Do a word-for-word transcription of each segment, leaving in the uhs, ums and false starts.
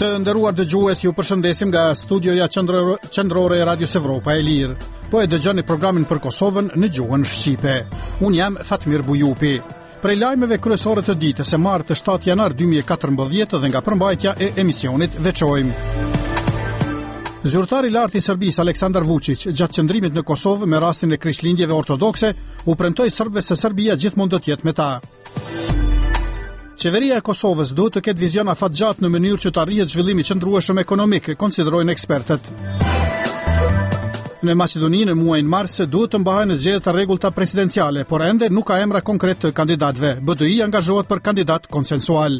Të nderuar dëgjues, ju përshëndesim nga studioja qendrore e Radios Evropa e Lirë. Po e dëgjoni programin për Kosovën në gjuhën shqipe. Unë jam Fatmir Bujupi. Prej lajmeve kryesore të ditës së martë shtatë janar dy mijë e katërmbëdhjetë dhe nga përmbajtja e emisionit veçojmë. Zyrtari i lartë i Serbisë Aleksandar Vučić, gjatë qëndrimit në Kosovë me rastin e krishtlindjeve ortodokse, u premtoi serbëve se Serbia gjithmonë do të jetë me ta. Qeveria e Kosovës duhet të ketë vizion afatgjatë në mënyrë që të arrihet zhvillimi qëndrueshëm ekonomik, konsiderojnë ekspertët. Në Maqedoni në muajin mars duhet të mbahen zgjedhjet e rregullta presidenciale, por ende nuk ka emra konkret të kandidatëve. B D I angazhohet për kandidat konsensual.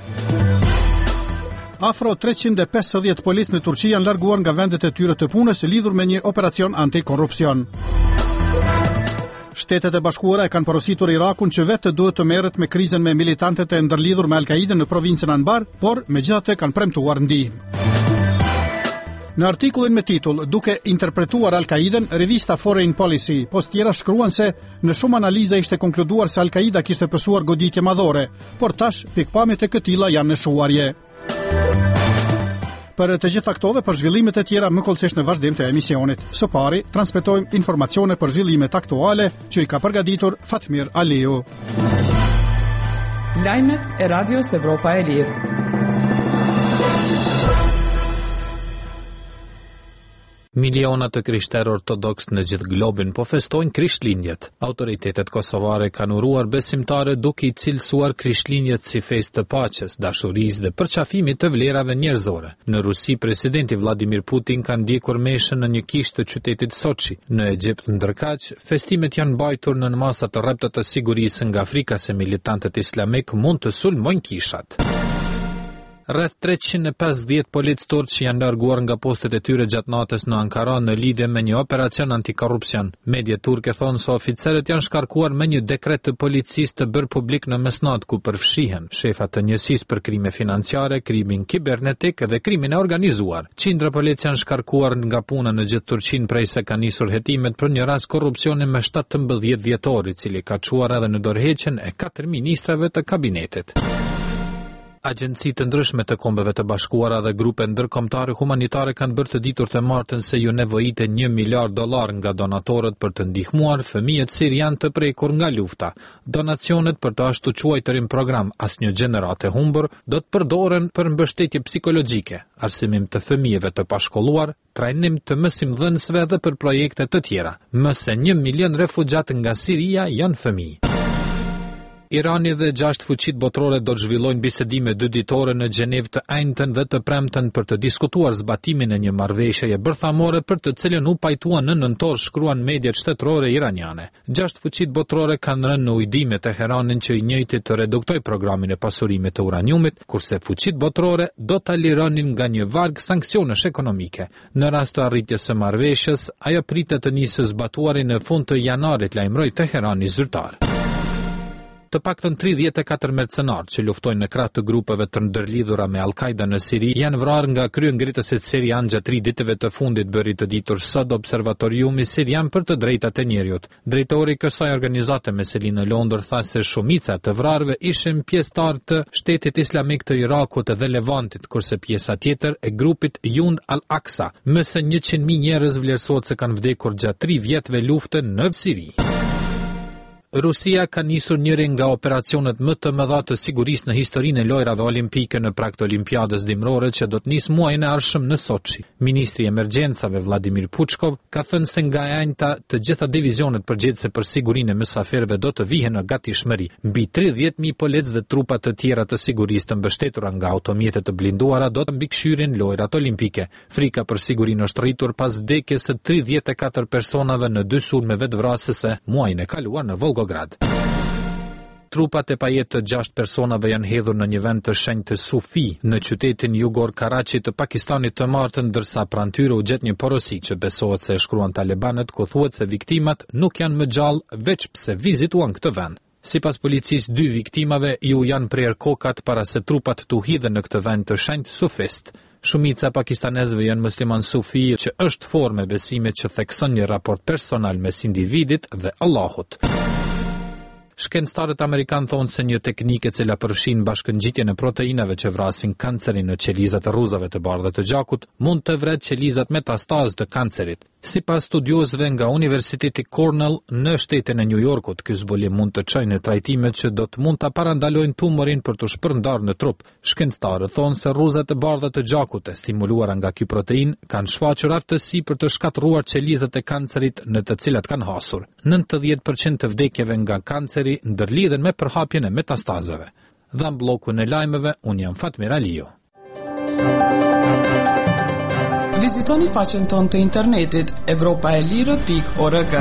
Afro treqind e pesëdhjetë policë në Turqi janë larguar nga vendet e tyre të punës lidhur me një operacion antikorrupsion. Shtetet e Bashkuara e kanë porositur Irakun që vetë duhet të merret me krizën me militantët e ndërlidhur me Al-Qaidën në provincën Anbar, por megjithatë kanë premtuar ndihmë. Në artikullin me titull "Duke interpretuar Al-Qaidën", revista Foreign Policy post tjera shkruan se në shumë analiza ishte konkluduar se Al-Qaida kishte pësuar goditje madhore, por tash pikpamjet e këtilla janë në shuarje. Për të gjitha këto dhe për zhvillimet e tjera më kollësisht në vazhdim të emisionit. Së pari, transmetojmë informacione për zhvillimet aktuale që i ka përgatitur Fatmir Aliu. Lajmet e Radios Evropa e Lirë. Miliona të krishterë ortodoks në gjithë globin po festojnë Krishtlindjet. Autoritetet kosovare kanë uruar besimtare duke i cilësuar Krishtlindjet si festë të paqes, dashurisë dhe përqafimit të vlerave njerëzore. Në Rusi, presidenti Vladimir Putin ka ndjekur meshën në një kishë të qytetit Sochi. Në Egjipt, ndërkaq, festimet janë mbajtur në masa të rrepta të sigurisë nga frika se militantët islamik mund të sulmojnë kishat. Rreth treqind e pesëdhjetë policë turq janë larguar nga postet e tyre gjatë natës në Ankara në lidhje me një operacion antikorrupsion. Mediat turke thonë se oficerët janë shkarkuar me një dekret të policisë të bërë publik në mesnatë ku përfshihen shefat të njësisë për krime financiare, krimin kibernetik dhe krimin e organizuar. Qindra polic janë shkarkuar nga puna në gjithë Turqinë prej se ka nisur hetimet për një rast korrupsioni me shtatëmbëdhjetë dhjetor, i cili ka çuar edhe në dorëheqjen e katër ministrave të kabinetit. Agjenci të ndryshme të Kombeve të Bashkuara dhe grupe ndërkombëtare humanitare kanë bërë të ditur të martën se ju nevojite një miliard dollar nga donatorët për të ndihmuar fëmijët sirian të prekur nga lufta. Donacionet për të ashtu quajtërin program Asnjë gjenerat e humbur do të përdoren për mbështetje psikologjike, arsimim të fëmijëve të pashkolluar, trajnim të mësimdhënësve dhe për projekte të tjera. Më se një milion refugjat nga Siria janë fëmijë. Irani dhe gjashtë fuqitë botërore do të zhvillojnë bisedime dyditore në Gjenevë të enjtën dhe të premten për të diskutuar zbatimin e një marrëveshjeje bërthamore për të cilën u pajtuan në nëntor, shkruan mediat shtetërore iraniane. Gjashtë fuqitë botërore kanë rënë në ujdime Teheranin që i njëjti të reduktoj programin e pasurimit të uraniumit, kurse fuqitë botërore do ta lironin nga një varg sanksionesh ekonomike. Në rast të arritjes së marrëveshjes, ajo pritet të nisë zbatuari në fund të janarit, lajmëroi Teherani zyrtar. Të paktën tridhjetë e katër mercenarë që luftojnë në krah të grupeve të ndërlidhura me Al-Qaida në Siri janë vrarë nga kryengritësit sirian gjatë tri ditëve të fundit, bëri të ditur sot Observatoriumi Sirian për të drejtat e njerëzit. Drejtori i kësaj organizate me seli në Londër tha se shumica të vrarëve ishin pjesëtar të Shtetit Islamik të Irakut dhe Levantit, kurse pjesa tjetër e grupit Jund al-Aqsa. Më se njëqind mijë njerëz vlerësohet se kanë vdekur gjatë tri vjetëve lufte në Siri. Rusia ka nisur njërin nga operacionet më të mëdha të sigurisë në historinë e lojrave olimpike në prag të Olimpiadës dimrore që do të nisë muajin e ardhshëm në Sochi. Ministri i emergjencave Vladimir Puchkov ka thënë se nga e njëjta të gjitha divizionet përgjegjëse për sigurinë e mysafirëve do të vihen në gatishmëri. Mbi tridhjetë mijë policë dhe trupa të tjera të sigurisë të mbështetura nga automjete të blinduara do të mbikëqyrin lojrat olimpike. Frika për sigurinë është rritur pas vdekjes së tridhjetë e katër personave në dy sulme vetvrasëse muajin e kaluar në Volgograd. Trupat e pajet të gjashtë personave janë hedhur në një vend të shenjtë të Sufi në qytetin jugor Karachi të Pakistanit të martën, ndërsa pranë tyre u gjet një porosi që besohet se e shkruan talibanët, ku thuhet se viktimat nuk janë më gjallë veç pse vizituan këtë vend. Sipas policisë, dy viktimave ju janë prerë kokat para se trupat të hidhen në këtë vend të shenjtë sufist. Shumica pakistanezëve janë musliman sufi, që është formë e besimit që thekson një raport personal mes individit dhe Allahut. Shkencëtarët amerikanë thonë se një teknikë e cila përfshin bashkëngjitjen e proteinave që vrasin kancerin në qelizat e rruzave të bardhë të gjakut, mund të vret qelizat metastazë të kancerit. Sipas studiosëve nga Universiteti Cornell në shtetin e New Yorkut, ky zbulim mund të çojë në trajtime që do të mund ta parandalojnë tumorin për të shpërndarë në trup. Shkencëtarët thonë se rruzat e bardha të gjakut e stimuluara nga ky protein kanë shfaqur aftësi për të shkatërruar qelizat e kancerit në të cilat kanë hasur. nëntëdhjetë përqind të vdekjeve nga kanceri ndërlidhen me përhapjen e metastazave. Dhe në bllokun e lajmeve, unë jam Fatmir Aliu. Vizitoni faqen tonë të internetit evropaelire pikë org.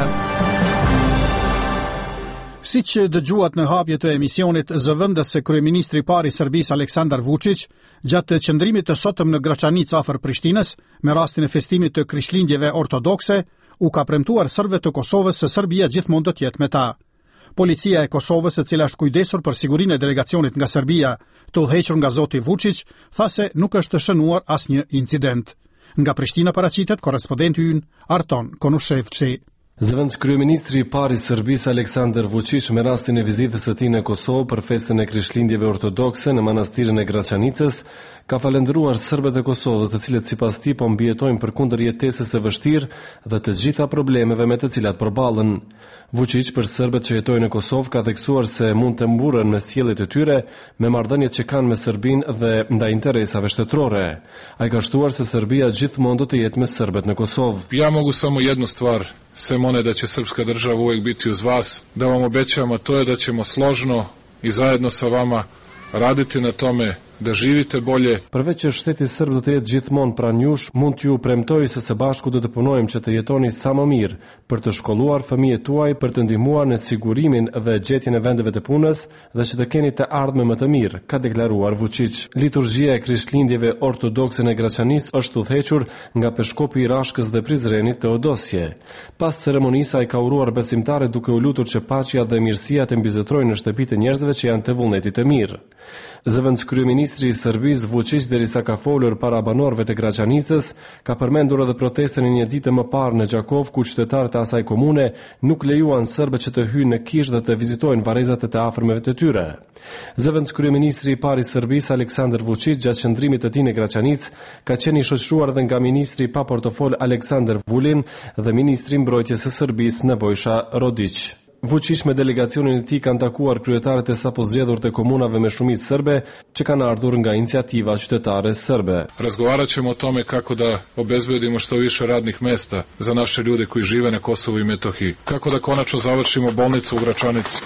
Si që dëgjuat në hapje të emisionit, zëvendës se kryeministri i parë i Serbisë Aleksandar Vučić, gjatë qëndrimit të sotëm në Graçanicë afër Prishtinës, me rastin e festimit të Krishtlindjeve ortodokse, u ka premtuar serbëve të Kosovës se Serbia gjithmonë do të jetë me ta. Policia e Kosovës, e cila është kujdesur për sigurinë e delegacionit nga Serbia, të udhëhequr nga zoti Vučić, tha se nuk është shënuar asnjë incident. Nga Prishtina paraqitet korrespondenti ynë Arton Konushevçi. Zëvendës kryeministri i parë i Serbisë Aleksandar Vučić me rastin e vizitës së tij në Kosovë për festën e Krishtlindjeve ortodokse në manastirin e Graçanicës, ka falendëruar serbët e Kosovës, të cilët sipas tij po mbijetojnë përkundër jetesës së vështirë dhe të gjitha problemeve me të cilat përballen. Vučić për serbët që jetojnë në Kosovë ka theksuar se mund të mburren me sjelljet e tyre me marrëdhëniet që kanë me Serbinë dhe ndaj interesave shtetërore. Ai ka shtuar se Serbia gjithmonë do të jetë me serbët në Kosovë. Ja mogu samo jednu stvar, sem one da će srpska država uvek biti uz vas, da vam obećavam, a to je da ćemo složno i zajedno sa vama raditi na tome da živite bolje. Përveç që shteti serb do të jetë gjithmonë pranë jush, mund t'ju premtoj se së bashku do të punojmë që të jetoni sa më mirë, për të shkolluar fëmijët tuaj, për të ndihmuar në sigurimin dhe gjetjen e vendeve të punës dhe që të keni të ardhme më të mirë, ka deklaruar Vučić. Liturgjia e Krishtlindjeve ortodokse në Graçanicë është udhëhequr nga peshkopi i Rashkës dhe Prizrenit Teodosje. Pas ceremonisë ai ka uruar besimtarët duke u lutur që paqja dhe mirësia të mbizetrojnë në shtëpitë e njerëzve që janë të vullnetit të mirë. Zëvendës kryeministri i Serbisë Vučić, derisa ka folur para banorëve të Graçanicës, ka përmendur edhe protestën e një dite më parë në Gjakov, ku qytetarët e asaj komune nuk lejuan serbët që të hyjnë në kishë dhe të vizitojnë varrezat e të afërmeve të tyre. Zëvendës kryeministri i parë i Serbisë Aleksandar Vučić, gjatë qëndrimit të tij në Graçanicë, ka qenë i shoqëruar edhe nga ministri pa portofol Aleksandar Vulin dhe ministri i mbrojtjes së Serbisë Nebojša Rodić. Vučić me delegacionin e tij kanë takuar kryetarët e sapo zgjedhur të komunave me shumicë serbe që kanë ardhur nga inicijativa qytetare serbe. Razgovarat ćemo o tome kako da obezbedimo što više radnih mesta za naše ljude koji žive na Kosovu i Metohiji. Kako da konačno završimo bolnicu u Gračanici.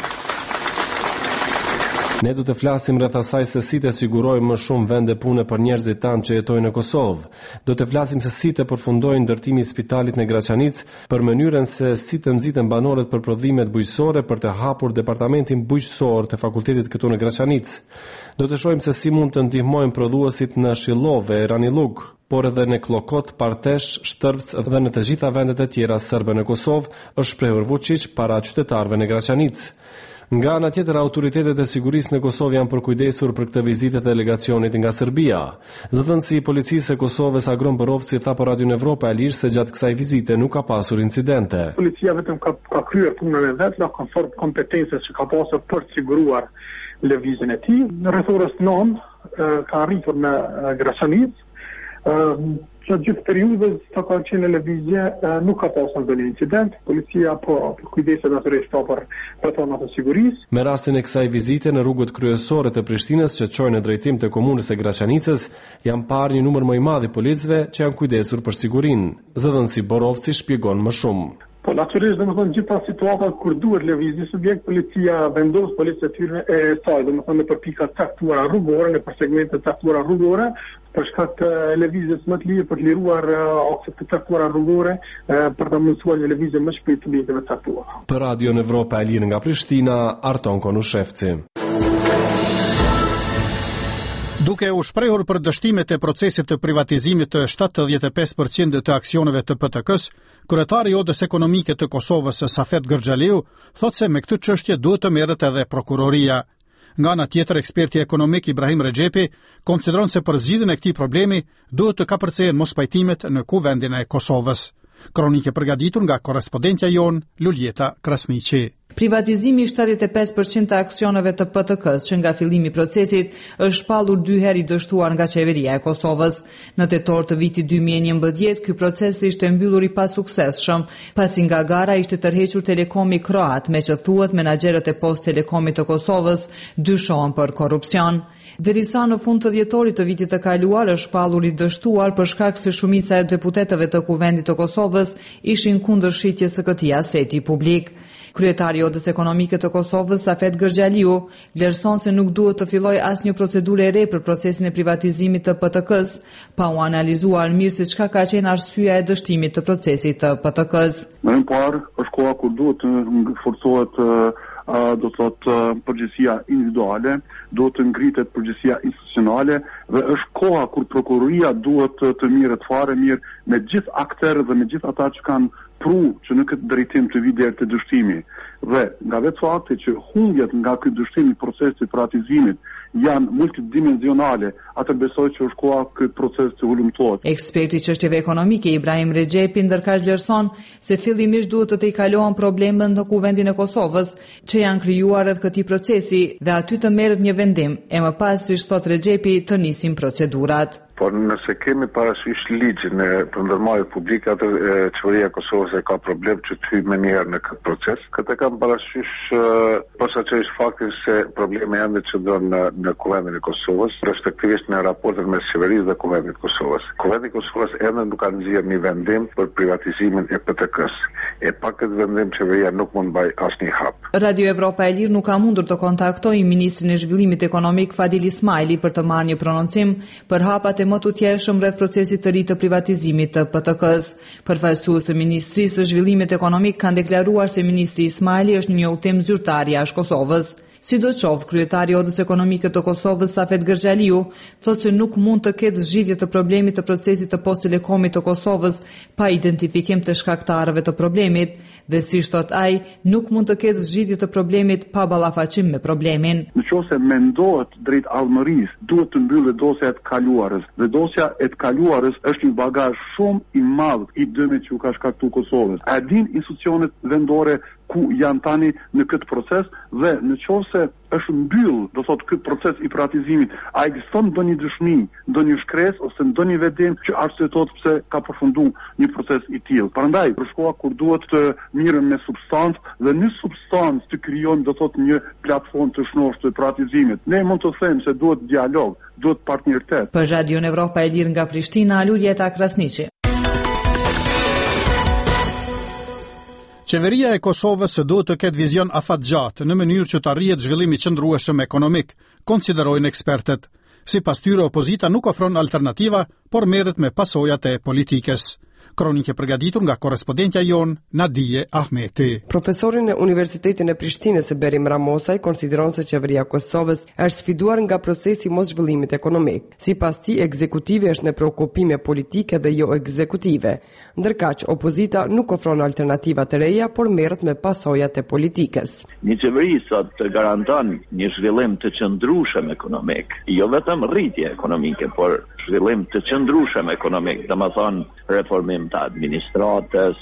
Ne do të flasim rreth asaj se si të sigurojmë më shumë vende pune për njerëzit tanë që jetojnë në Kosovë. Do të flasim se si të përfundojë ndërtimi i spitalit në Graçanicë, për mënyrën se si të nxiten banorët për prodhimet bujqësore për të hapur departamentin bujqësor të fakultetit këtu në Graçanicë. Do të shohim se si mund të ndihmojmë prodhuesit në Shillove, Ranilug, por edhe në Klokot, Partesh, Shtërps dhe në të gjitha vendet e tjera serbe në Kosovë, është shprehur Vučić para qytetarëve në Graçanicë. Nga ana tjetër, autoritetet e sigurisë në Kosovë janë përkujdesur për këtë vizitë të delegacionit nga Serbia. Zëdhënësi i policisë së Kosovës Agron Borovci tha për Radio Evropa e Lirë se gjatë kësaj vizite nuk ka pasur incidente. Policia vetëm ka, ka kryer punën e vet, në konform kompetencës që ka pasur për të siguruar lëvizjen e tij. Në rreth orës nëntë ka arritur në Graçanicë. Që gjithë periudhës të ka qenë në lëvizje nuk ka pasur ndonjë incident. Policia po kujdeset natyrisht për personat të sigurisë. Me rastin e kësaj vizite në rrugët kryesore të Prishtinës që çojnë në drejtim të komunës së Graçanicës, janë parë një numër më i madh i policëve që janë kujdesur për sigurinë. Zëdhënësi Borovci shpjegon më shumë. Po natyrisht domethënë gjitha situatat kur duhet lëvizje subjekt, policia vendos policë tyre e saj, domethënë në përpika të caktuara rrugore, në për segmente të caktuara rrugore, për shkak të lëvizjes më të lirë, për të liruar akset të caktuara rrugore, për të mundësuar një lëvizje më shpejt të mjeteve të caktuara. Për Radio Evropa e Lirë nga Prishtina, Arton Konushevci. Duke u shprehur për dështimet e procesit të privatizimit të shtatëdhjetë e pesë përqind të aksioneve të P T K-s, kryetari i Odës Ekonomike të Kosovës Safet Gërxhaliu thotë se me këtë çështje duhet të merret edhe prokuroria. Nga ana tjetër, eksperti ekonomik Ibrahim Rexhepi konsideron se për zgjidhjen e këtij problemi duhet të kapërcehen mospajtimet në Kuvendin e Kosovës. Kronikë përgatitur nga korrespondentja jon Luljeta Krasniqi. Privatizimi i shtatëdhjetë e pesë përqind të aksioneve të P T K-s që nga fillimi i procesit është shpallur dy herë i dështuar nga qeveria e Kosovës. Në tetor të vitit dy mijë e njëmbëdhjetë, ky proces ishte mbyllur i pasuksesshëm, pasi nga gara ishte tërhequr Telekomi kroat, me që thuhet menaxherët e Post Telekomit të Kosovës dyshohen për korrupsion. Derisa në fund të dhjetorit të vitit të kaluar është shpallur i dështuar për shkak se shumica e deputetëve të Kuvendit të Kosovës ishin kundër shitjes së këtij aseti publik. Kryetari i Odës Ekonomike të Kosovës, Safet Gërgjaliu, vlerëson se nuk duhet të fillojë asnjë procedurë e re për procesin e privatizimit të P T K-s, pa u analizuar mirë se çka ka qenë arsyeja e dështimit të procesit të P T K-s. Më parë, është koha kur duhet të forcohet Uh, do të thotë uh, përgjegjësia individuale, duhet të ngritet përgjegjësia institucionale dhe është koha kur prokuroria duhet të, të mirët fare mirë me gjithë aktorët dhe me gjithë ata që kanë pru që në këtë drejtim të vi deri te dështimi. Dhe nga vetë fakti që humbjet nga ky dështim i procesit të privatizimit janë multidimensionale, atë besoj që është koha ky proces të hulumtohet. Eksperti i çështjeve ekonomike Ibrahim Rexhepi ndërkaq vlerëson se fillimisht duhet të tejkalohen problemet në Kuvendin e Kosovës që janë krijuar rreth këtij procesi dhe aty të merret një vendim, e më pas, siç thot Rexhepi, të nisin procedurat. Por nëse kemi parasysh ligjin e përndërmarrjes publike, atë qeveria e Kosovës e ka problem që të hyjë më njëherë në këtë proces. Këtë kam parasysh posaçërisht faktin se problemi ende çndron në, në Kuvendin e Kosovës, respektivisht në raportet mes qeverisë dhe Kuvendit të Kosovës. Kuvendi i Kosovës ende nuk ka nxjerrë një vendim për privatizimin e P T K-s. E pa këtë vendim qeveria nuk mund baj asnjë hap. Radio Evropa e Lirë nuk ka mundur të kontaktojë ministrin e zhvillimit ekonomik Fadil Ismaili për të marrë një prononcim për hapat më të tjeshëm rreth procesit të ri të privatizimit të P T K-s. Përfaqësues të Ministrisë së Zhvillimit Ekonomik kanë deklaruar se ministri Ismaili është në një udhtim zyrtar jashtë Kosovës. Sidoqoftë, kryetari i Odës Ekonomike të Kosovës, Safet Gërgjaliu, thotë se nuk mund të ketë zgjidhje të problemit të procesit të Post Telekomit të Kosovës pa identifikim të shkaktarëve të problemit dhe, siç thot ai, nuk mund të ketë zgjidhje të problemit pa ballafaqim me problemin. Nëse mendohet drejt allëmërisë, duhet të mbyllet dosja e të kaluarës. Dhe dosja e të kaluarës është një bagazh shumë i madh i dëmit që u ka shkaktuar Kosovës. A din institucionet vendore ku janë tani në këtë proces dhe në qoftë se është mbyll, do thotë ky proces i privatizimit, a ekziston ndonjë dëshmi, ndonjë shkresë ose ndonjë vendim që arsyetot pse ka përfunduar një proces i tillë. Prandaj, për shkoa kur duhet të mirën me substancë dhe në substancë të krijojmë, do thotë, një platformë të shnosh të privatizimit. Ne mund të them se duhet dialog, duhet partneritet. Për Radio Evropa e Lirë nga Prishtina, Luljeta Krasniqi. Qeveria e Kosovës duhet të ketë vizion afatgjatë në mënyrë që të arrihet zhvillimi qëndrueshëm ekonomik, konsiderojnë ekspertët. Sipas tyre, opozita nuk ofron alternativa, por merret me pasojat e politikës. Kronikë e përgatitur nga korrespondentja jon Nadije Ahmeti. Profesorin e Universitetin e Prishtinës Berim Ramosaj konsideron se qeveria e Kosovës është sfiduar nga procesi i moszhvillimit ekonomik. Sipas tij, ekzekutivi është në preokupime politike dhe jo ekzekutive. Ndërkaq, opozita nuk ofron alternativa të reja, por merret me pasojat e politikës. Një qeveri sot të garanton një zhvillim të qëndrueshëm ekonomik, jo vetëm rritje ekonomike, por zhvillim të qëndrueshëm ekonomik, domethënë reformim të administratës,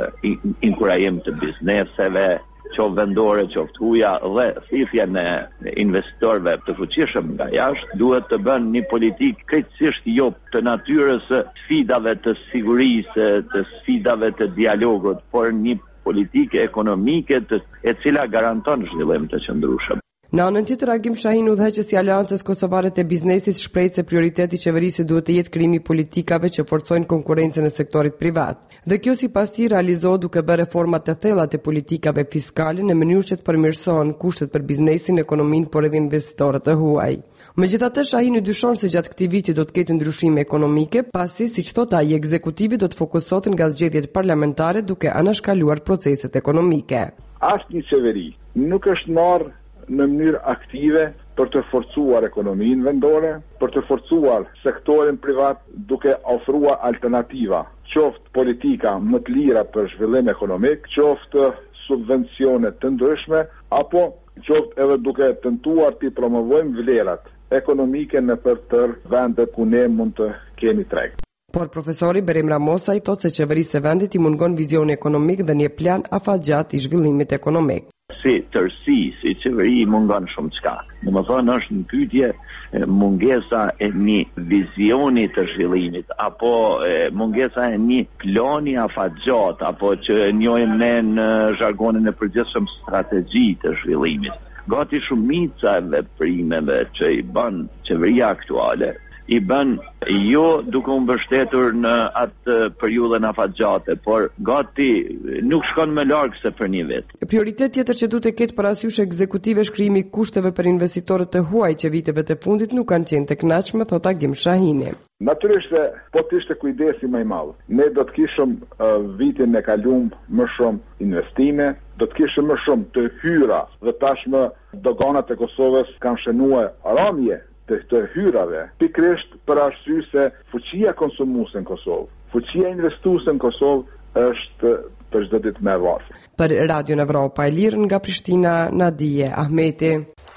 inkurajim të bizneseve, qoftë vendore, qoftë huaja dhe thithje në investorëve të fuqishëm nga jashtë, duhet të bën një politikë krejtësisht jo të natyrës sfidave të sigurisë, të sfidave të dialogut, por një politikë ekonomike të, e cila garanton zhvillim të qëndrueshëm. Në anën tjetër, Agim Shahin, udhëheqësi i Aleancës Kosovare të Biznesit, shpreh se prioriteti i qeverisë duhet të jetë krijimi i politikave që forcojnë konkurrencën në sektorit privat. Dhe kjo sipas tij realizohet duke bërë reforma të thella të politikave fiskale në mënyrë që të përmirësohen kushtet për biznesin, ekonominë, por edhe investitorët e huaj. Megjithatë, Shahin i dyshon se gjatë këtij viti do të ketë ndryshime ekonomike, pasi, siç thot ai, ekzekutivi do të fokusohet nga zgjedhjet parlamentare duke anashkaluar proceset ekonomike. Asnjë qeveri nuk është marrë në mënyrë aktive për të forcuar ekonominë vendore, për të forcuar sektorin privat duke ofruar alternativa, qoftë politika më të lira për zhvillim ekonomik, qoftë subvencione të ndryshme, apo qoftë edhe duke tentuar të promovojmë vlerat ekonomike në për tërë vendet ku ne mund të kemi treg. Por profesori Berim Ramosaj thotë se qeverisë së vendit i mungon vizioni ekonomik dhe një plan afatgjatë i zhvillimit ekonomik. si tërësi, si qeveri mungon shumë çka. Domethënë është në pyetje mungesa e një vizioni të zhvillimit apo e, mungesa e një plani afatgjat apo që njohim ne në zhargonin e përgjithshëm strategji të zhvillimit. Gati shumica e veprimeve që i bën qeveria aktuale i bën jo duke u mbështetur në atë periudhën afatgjate, por gati nuk shkon më larg se për një vit. Prioritet tjetër që duhet të ketë parasysh ekzekutive është krijimi i kushteve për investitorët të huaj që viteve të fundit nuk kanë qenë të kënaqshme, thot Agim Shahini. Natyrisht se po të ishte kujdesi më i madh. Ne do të kishim uh, vitin e kaluar më shumë investime, do të kishim më shumë të hyra dhe tashmë doganat e Kosovës kanë shënuar ramje të, të hyrave, pikrisht për arsye se fuqia konsumuese në Kosovë, fuqia investuese në Kosovë është për çdo ditë më e varfër. Për Radio Evropa e Lirë nga Prishtina, Nadije Ahmeti.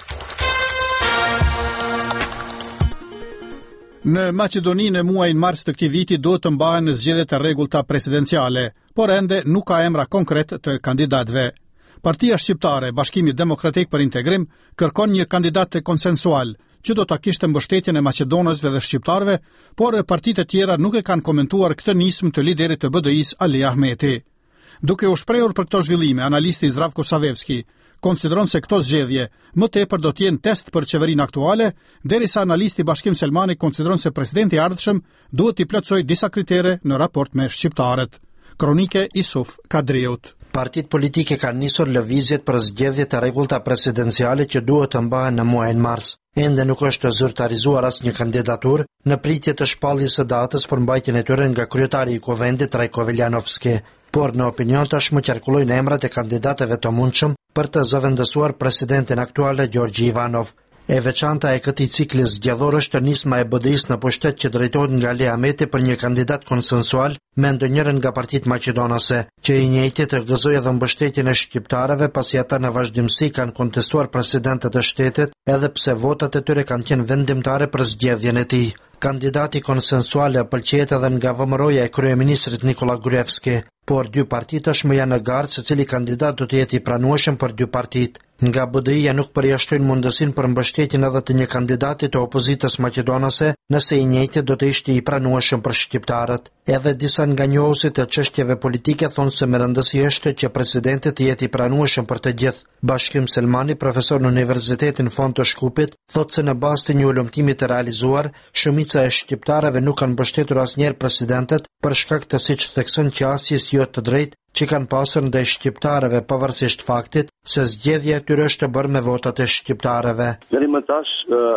Në Maqedoni në muajin mars të këtij viti duhet të mbahen zgjedhjet e rregullta presidenciale, por ende nuk ka emra konkret të kandidatëve. Partia Shqiptare, Bashkimi Demokratik për Integrim, kërkon një kandidat konsensual, që do ta kishte mbështetjen e maqedonësve dhe shqiptarëve, por partitë e tjera nuk e kanë komentuar këtë nismë të liderit të B D I-s Ali Ahmeti. Duke u shprehur për këto zhvillime, analisti Zdravko Savevski konsideron se këto zgjedhje më tepër do të jenë test për qeverinë aktuale, derisa analisti Bashkim Selmani konsideron se presidenti i ardhshëm duhet t'i plotësojë disa kritere në raport me shqiptarët. Kronike Isuf Kadriut. Partitë politike kanë nisur lëvizjet për zgjedhjet e rregullta presidenciale që duhet të mbahen në muajin mars. Ende nuk është zyrtarizuar asnjë kandidaturë në pritje të shpalljes së datës për mbajtjen e tyre nga kryetari i Kuvendit Trajko Veljanovski, por në opinion tashmë qarkullojnë emrat e kandidatëve të mundshëm për të zëvendësuar presidentin aktual Gjorgji Ivanov. E veçanta e këtij cikli zgjedhor është nisma e B D I-s në pushtet që drejtohet nga Ali Ahmeti për një kandidat konsensual me ndonjërin nga partitë maqedonase, që i njëjti të gëzojë edhe mbështetjen e shqiptarëve pasi ata në vazhdimsi kanë kontestuar presidentët e shtetit, edhe pse votat e tyre kanë qenë vendimtare për zgjedhjen e tij. Kandidati konsensual pëlqejet edhe nga vëmëroja e kryeministrit Nikola Gruevski, por dy partitë tashmë janë në gardë se cili kandidat do të jetë i pranueshëm për dy partitë. Nga B D I-ja nuk përjashtojnë mundësinë për mbështetjen edhe të një kandidati të opozitës maqedonase, nëse i njëjti do të ishte i pranueshëm për shqiptarët. Edhe disa nga njohuesit e çështjeve politike thonë se më rëndësi është që presidenti të jetë i pranueshëm për të gjithë. Bashkim Selmani, profesor në Universitetin Fond të Shkupit, thotë se në bazë të një ulëmtimi të realizuar, shumica e shqiptarëve nuk kanë mbështetur asnjëherë presidentet për shkak të siç thekson qasjes jo të drejtë që kanë pasur ndaj shqiptarëve pavarësisht faktit se zgjedhja e tyre është bërë me votat e shqiptarëve. Deri më tash,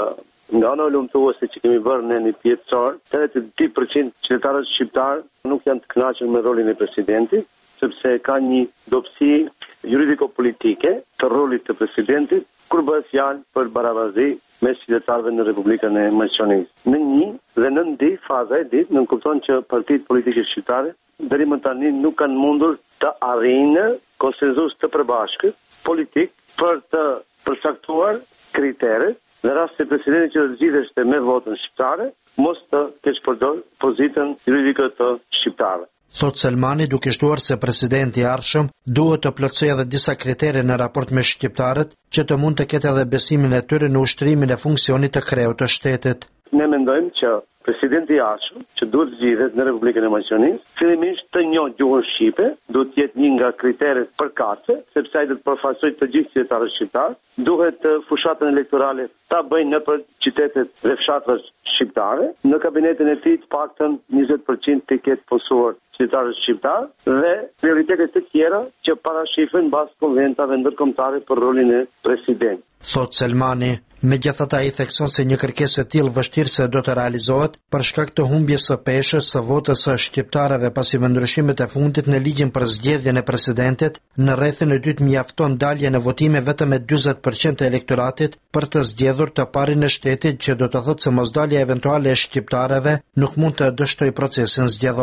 nga ana ulëmtuese që kemi bërë në një pjesëtar, tetëdhjetë e dy përqind qytetarët shqiptar nuk janë të kënaqur me rolin e presidentit, sepse ka një dobësi juridiko-politike të rolit të presidentit kur bëhet fjalë për barabazi mes qytetarëve në Republikën e Maqedonisë. Në një dhe në ndi faza e ditë, nën kupton që partitë politike shqiptare deri më tani nuk kanë mundur të arrijnë konsenzus të përbashkët politik për të përcaktuar kriteret në rast se presidenti që zgjidheshte me votën shqiptare mos të keq përdor pozitën juridike të shqiptarëve. Thot Selmani, duke shtuar se presidenti i ardhshëm duhet të plotësojë edhe disa kritere në raport me shqiptarët që të mund të ketë edhe besimin e tyre në ushtrimin e funksionit të kreut të shtetit. Ne mendojmë që presidenti i ardhshëm që duhet zgjidhet në Republikën e Maqedonisë, fillimisht të njohë gjuhën shqipe, duhet të jetë një nga kriteret përkatëse, sepse ai do të përfaqësojë të gjithë qytetarët shqiptar, duhet fushatën elektorale ta bëjnë në për qytetet dhe fshatrat shqiptare, në kabinetin e tij të paktën njëzet përqind të ketë punësuar qytetarët shqiptar dhe prioritetet të tjera që parashifen mbas konventave ndërkombëtare për rolin e presidentit. Thot Selmani, megjithatë ai thekson se një kërkesë e tillë vështirëse do të realizohet për shkak të humbjes së peshës së votës së shqiptarëve pasi me ndryshimet e fundit në ligjin për zgjedhjen e presidentit, në rrethin e dytë mjafton dalje në votime vetëm me dyzet përqind të elektoratit për të zgjedhur të parin e shtetit, që do të thotë se mosdalja eventuale e shqiptarëve nuk mund të dështojë procesin zgjedhor.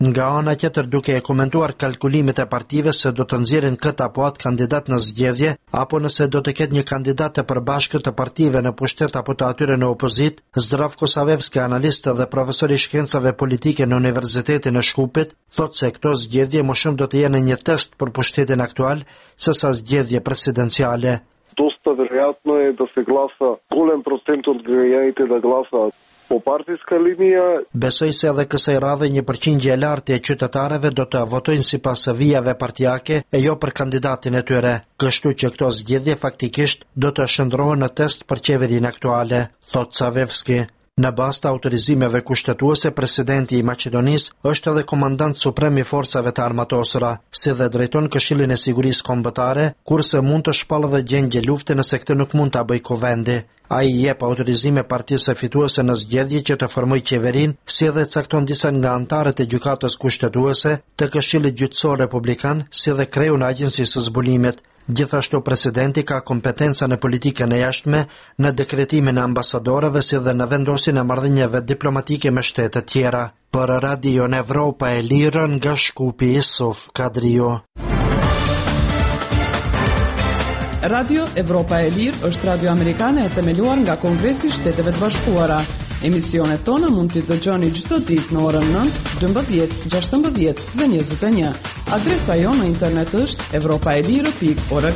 Nga ana tjetër, duke e komentuar kalkulimet e partive se do të nxjerrin këtë apo atë kandidat në zgjedhje, apo nëse do të ketë një kandidat të përbashkët të partive në pushtet apo të atyre në opozit, Zdravko Savevski, analist dhe profesor i shkencave politike në Universitetin e Shkupit, thot se këto zgjedhje më shumë do të jenë një test për pushtetin aktual se sa zgjedhje presidenciale. Доста вероятно е да се гласа голем процент от граѓаните да гласаат по партиска линија. Besoj se edhe kësaj radhe një përqindje e lartë e qytetarëve do të votojnë sipas vijave partijake e jo për kandidatin e tyre. Kështu që këto zgjedhje faktikisht do të shndrohen në test për qeverinë aktuale, thot Savevski. Në bazë të autorizimeve kushtetuese, presidenti i Maqedonisë është edhe komandant suprem i forcave të armatosura, si dhe drejton Këshillin e Sigurisë Kombëtare, kurse mund të shpallë dhe gjengje lufte nëse këtë nuk mund ta bëjë kuvendi. Ai i jep autorizime partisë së fituese në zgjedhje që të formojë qeverinë, si edhe cakton disa nga anëtarët e gjykatës kushtetuese të Këshillit Gjyqësor Republikan, si dhe kreun e Agjencisë së Zbulimit. Gjithashtu presidenti ka kompetenca në politikën e jashtme, në dekretimin e ambasadorëve si dhe në vendosjen e marrëdhënieve diplomatike me shtete tjera. Për Radio Evropa e Lirë nga Shkupi, Isuf Kadrio. Radio Evropa e Lirë është radio amerikane e themeluar nga Kongresi i Shteteve të Bashkuara. Emisionet tona mund t'i dëgjoni çdo ditë në orën nëntë, dymbëdhjetë, gjashtëmbëdhjetë dhe njëzet e një. Adresa jo në internet është evropaelire pikë org.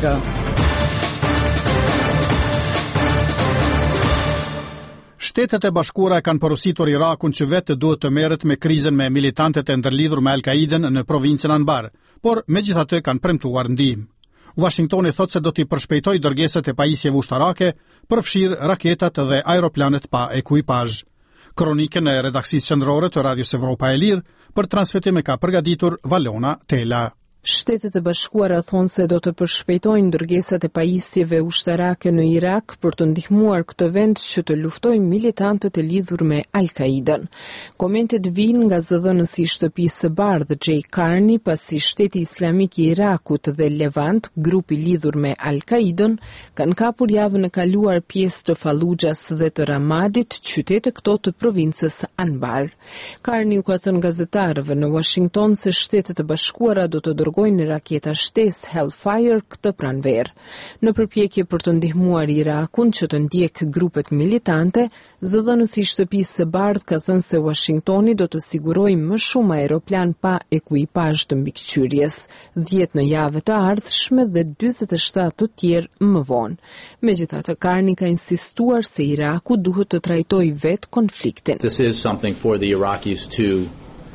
Shtetet e Bashkuara kanë porositur Irakun që vetë duhet të merret me krizën me militantët e ndërlidhur me Al-Qaiden në provincën Anbar, por megjithatë kanë premtuar ndihmë. Washingtoni thot se do t'i përshpejtoj dërgesat e pajisjeve ushtarake, përfshirë raketat dhe aeroplanet pa ekuipazh. Kronikën e redaksisë qendrore të Radios Evropa e Lirë për transmetim e ka përgatitur Valona Tela. Shtetet e Bashkuara thonë se do të përshpejtojnë dërgesat e pajisjeve ushtarake në Irak për të ndihmuar këtë vend që të luftojë militantët e lidhur me Al-Qaiden. Komentet vijnë nga zëdhënësi i Shtëpisë së Bardhë Jay Carney, pasi Shteti Islamik i Irakut dhe Levant, grupi lidhur me Al-Qaiden, kanë kapur javën e kaluar pjesë të Fallujas dhe të Ramadit, qytete këto të provincës Anbar. Carney u ka thënë gazetarëve në Washington se Shtetet e Bashkuara do të dërgojnë në raketa shtesë Hellfire këtë pranverë. Në përpjekje për të ndihmuar Irakun që të ndjek grupet militante, zëdhënësi i Shtëpisë së Bardhë ka thënë se Washingtoni do të sigurojë më shumë aeroplan pa ekuipazh të mbikëqyrjes, dhjetë në javët të ardhshme dhe dyzet e shtatë të tjerë më vonë. Megjithatë, Carney ka insistuar se Iraku duhet të trajtojë vetë konfliktin. This is something for the Iraqis to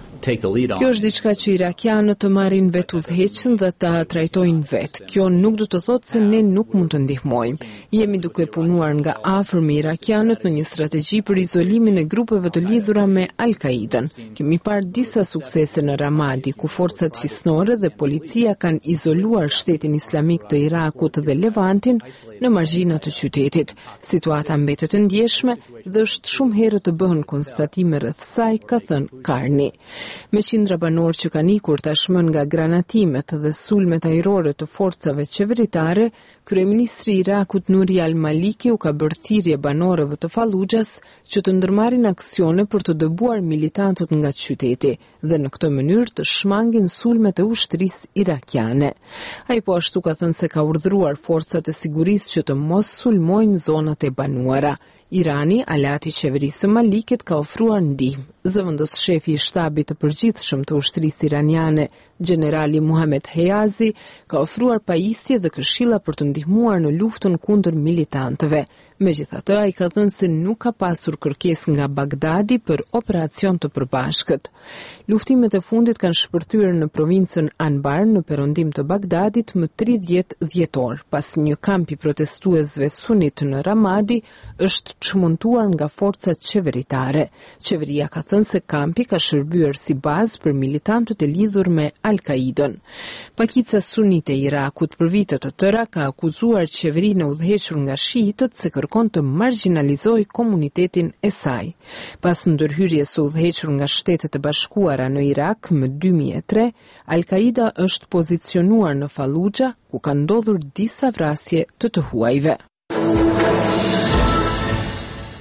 Kjo është diçka që irakianët të marrin vetë udhëheqën dhe ta trajtojnë vetë. Kjo nuk do të thotë se ne nuk mund të ndihmojmë. Jemi duke punuar nga afër me irakianët në një strategji për izolimin e grupeve të lidhura me Al-Qaiden. Kemi parë disa suksese në Ramadi, ku forcat fisnore dhe policia kanë izoluar Shtetin Islamik të Irakut dhe Levantin në margjinat të qytetit. Situata mbetet e ndjeshme dhe është shumë herë të bëhen konstatime rreth saj, ka thënë Carney. Me qindra banor që kanë ikur tashmë nga granatimet dhe sulmet ajrore të forcave qeveritare, kryeministri i Irakut Nuri al-Maliki u ka bërë thirrje banorëve të Fallujas që të ndërmarrin aksione për të dëbuar militantët nga qyteti dhe në këtë mënyrë të shmangin sulmet e ushtrisë irakiane. Ai po ashtu ka thënë se ka urdhëruar forcat e sigurisë që të mos sulmojnë zonat e banuara. Irani, alati i qeverisë së Malikit, ka ofruar ndihmë. Zëvendës shefi i shtabit të përgjithshëm të ushtrisë iraniane, generali Muhammad Hejazi, ka ofruar pajisje dhe këshilla për të ndihmuar në luftën kundër militantëve. Megjithatë, ai ka thënë se nuk ka pasur kërkesë nga Bagdadi për operacion të përbashkët. Luftimet e fundit kanë shpërthyer në provincën Anbar në perëndim të Bagdadit më tridhjetë dhjetor, pas një kamp i protestuesve sunit në Ramadi është çmontuar nga forcat qeveritare. Qeveria ka thënë se kampi ka shërbyer si bazë për militantët e lidhur me Al-Qaiden. Pakica sunite e Irakut për vite të tëra ka akuzuar qeverinë e udhëhequr nga shiitët se kërkon të marginalizojë komunitetin e saj. Pas ndërhyrjes së udhëhequr nga Shtetet e Bashkuara në Irak më dy mijë e tre, Al-Qaida është pozicionuar në Falluja, ku ka ndodhur disa vrasje të të huajve.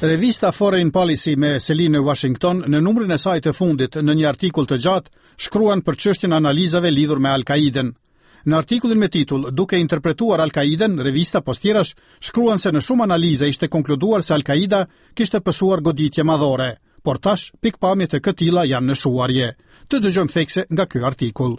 Revista Foreign Policy me selinë në Washington në numrin e saj të fundit në një artikull të gjatë shkruan për çështjen e analizave lidhur me Al-Qaiden. Në artikullin me titull Duke interpretuar Al-Qaiden, revista postjerash shkruan se në shumë analiza ishte konkluduar se Al-Qaida kishte pësuar goditje madhore, por tash pikpamjet e këtilla janë në shuarje. Të dëgjojmë thekse nga ky artikull.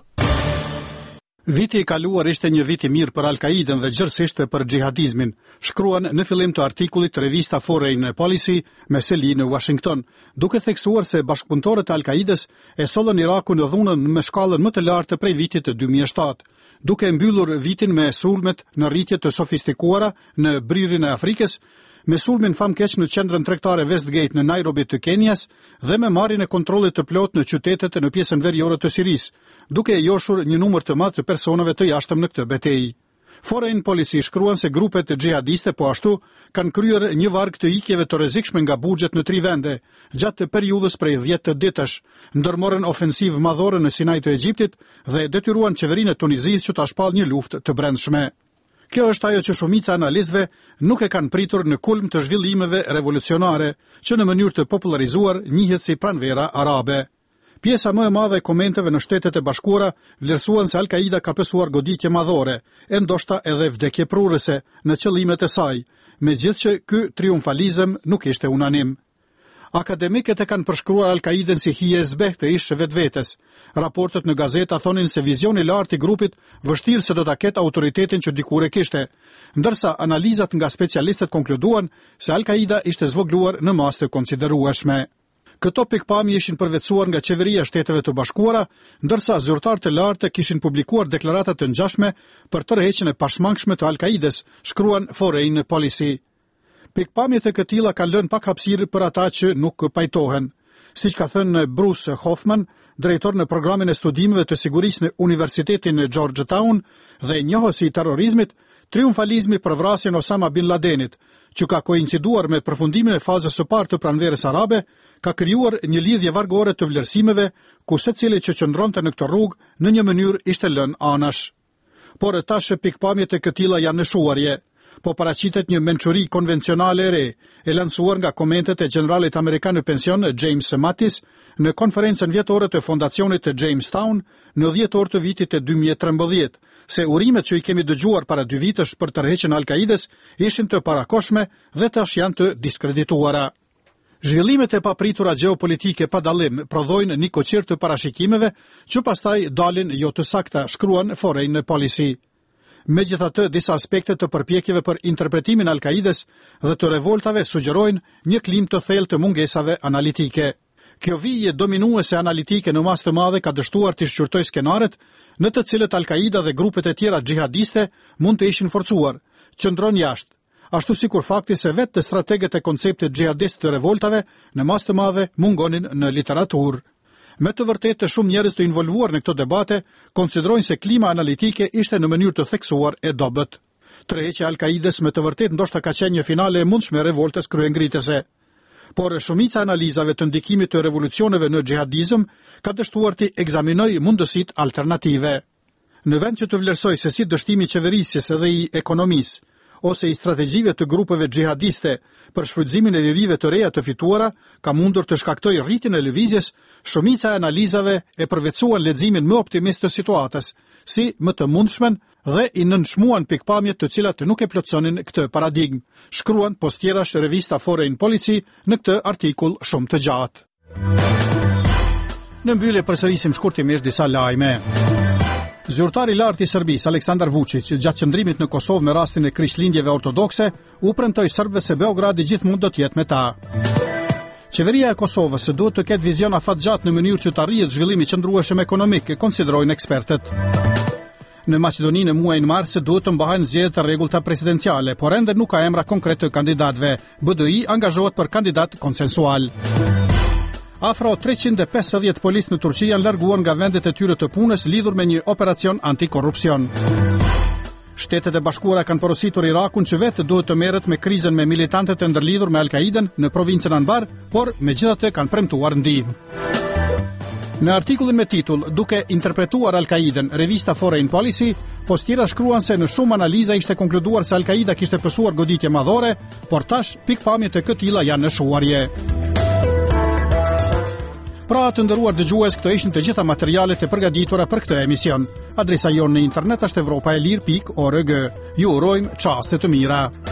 Viti i kaluar ishte një vit i mirë për Al-Qaiden dhe gjithsesi për xhihadizmin, shkruan në fillim të artikullit revista Foreign Policy me seli në Washington, duke theksuar se bashkëpunëtorët e Al-Qaides e sollën Irakun në dhunën me shkallën më të lartë prej vitit të dy mijë e shtatë, duke mbyllur vitin me sulmet në rritje të sofistikuara në bririn e Afrikës, me sulmin famkeq në qendrën tregtare Westgate në Nairobi të Kenjas dhe me marrjen e kontrollit të plot në qytetet në pjesën veriore të Sirisë, duke e joshur një numër të madh të personave të jashtëm në këtë betejë. Foreign Policy shkruan se grupet xhihadiste po ashtu kanë kryer një varg të ikjeve të rrezikshme nga buxhet në tri vende, gjatë periudhës prej dhjetë ditësh, ndërmorën ofensivë madhore në Sinaj të Egjiptit dhe detyruan qeverinë e Tunizisë që ta shpallë një luftë të brendshme. Kjo është ajo që shumica analistëve nuk e kanë pritur në kulm të zhvillimeve revolucionare, që në mënyrë të popularizuar njihet si pranvera arabe. Pjesa më e madhe e komenteve në Shtetet e Bashkuara vlerësuan se Al-Qaida ka pësuar goditje madhore, e ndoshta edhe vdekje prurëse në qëllimet e saj, megjithëse ky triumfalizëm nuk ishte unanim. Akademikët e kanë përshkruar Al-Qaiden si hije zbeh të ish vetvetes. Raportet në gazeta thonin se vizioni i lartë i grupit vështirë se do ta ketë autoritetin që dikur e kishte, ndërsa analizat nga specialistët konkluduan se Al-Qaida ishte zvogluar në masë të konsiderueshme. Këto pikpamje ishin përvetësuar nga qeveria e Shteteve të Bashkuara, ndërsa zyrtarë të lartë kishin publikuar deklarata të ngjashme për tërheqjen e pashmangshme të Al-Qaides, shkruan Foreign Policy. Pikpamjet e këtilla kanë lënë pak hapësirë për ata që nuk pajtohen. Siç ka thënë Bruce Hoffman, drejtor në programin e studimeve të sigurisë në Universitetin në Georgetown dhe njohësi i terrorizmit, triumfalizmi për vrasjen Osama bin Ladenit, që ka koinciduar me përfundimin e fazës së parë të pranverës arabe, ka krijuar një lidhje vargore të vlerësimeve, ku secili që qëndronte në këtë rrugë në një mënyrë ishte lënë anash. Por tash pikpamjet e këtilla janë në shuarje. Po paraqitet një mençuri konvencionale e re, e lansuar nga komentet e generalit amerikan në pension James Mattis në konferencën vjetore të fondacionit të Jamestown në dhjetor të vitit të dy mijë e trembëdhjetë, se urimet që i kemi dëgjuar para dy vitësh për tërheqjen e Al-Qaides ishin të parakoshme dhe tash janë të diskredituara. Zhvillimet e papritura gjeopolitike pa dallim prodhojnë një koqir të parashikimeve që pastaj dalin jo të sakta, shkruan Foreign Policy. Megjithatë, disa aspekte të përpjekjeve për interpretimin Al-Qaides dhe të revoltave sugjerojnë një klim të thellë të mungesave analitike. Kjo vije dominuese analitike në masë të madhe ka dështuar të shqyrtoj skenaret në të cilët Al-Qaida dhe grupet e tjera xhihadiste mund të ishin forcuar, qëndron jashtë, ashtu sikur fakti se vetë të strategët e konceptit xhihadist të revoltave në masë të madhe mungonin në literaturë. Me të vërtetë shumë njerëz të involvuar në këto debate konsiderojnë se klima analitike ishte në mënyrë të theksuar e dobët. Tërheqja e Al-Qaides me të vërtetë ndoshta ka qenë një finale e mundshme e revoltës kryengritese. Por shumica e analizave të ndikimit të revolucioneve në xhihadizëm ka dështuar të ekzaminojë mundësitë alternative. Në vend që të vlerësoj se si dështimi i qeverisjes edhe i ekonomisë ose i strategjive të grupeve xhihadiste për shfrytëzimin e lirive të reja të fituara ka mundur të shkaktojë rritjen e lëvizjes, shumica e analizave e përvetësuan leximin më optimist të situatës, si më të mundshmen dhe i nënshmuan pikpamjet të cilat nuk e plotësonin këtë paradigmë, shkruan postjerash revista Foreign Policy në këtë artikull shumë të gjatë. Në mbyllje përsërisim shkurtimisht disa lajme. Zyrtari i lartë i Serbisë, Aleksandar Vučić, gjatë qëndrimit në Kosovë me rastin e krishtlindjeve ortodokse, u premtoi serbëve se Beogradi gjithmonë do të jetë me ta. Qeveria e Kosovës duhet të ketë vizion afatgjatë në mënyrë që të arrihet zhvillimi qëndrueshëm ekonomik, konsiderojnë ekspertët. Në Maqedoni në muajin mars duhet të mbahen zgjedhjet e rregullta presidenciale, por ende nuk ka emra konkret të kandidatëve. B D I angazhohet për kandidat konsensual. Afro treqind e pesëdhjetë policë në Turqi janë larguar nga vendet e tyre të punës lidhur me një operacion antikorrupsion. Shtetet e Bashkuara kanë porositur Irakun që vetë duhet të merret me krizën me militantët e ndërlidhur me Al-Qaiden në provincën Anbar, por megjithatë kanë premtuar ndihmë. Në artikullin me titull "Duke interpretuar Al-Qaiden", revista Foreign Policy, postiera shkruan se në shumë analiza ishte konkluduar se Al-Qaida kishte pësuar goditje madhore, por tash pikpamjet e këtilla janë në shuarje. Pra të nderuar dëgjues, këto ishin të gjitha materialet e përgatitura për këtë emision. Adresa jonë në internet është evropaelir pikë org. Ju urojmë çaste të mira.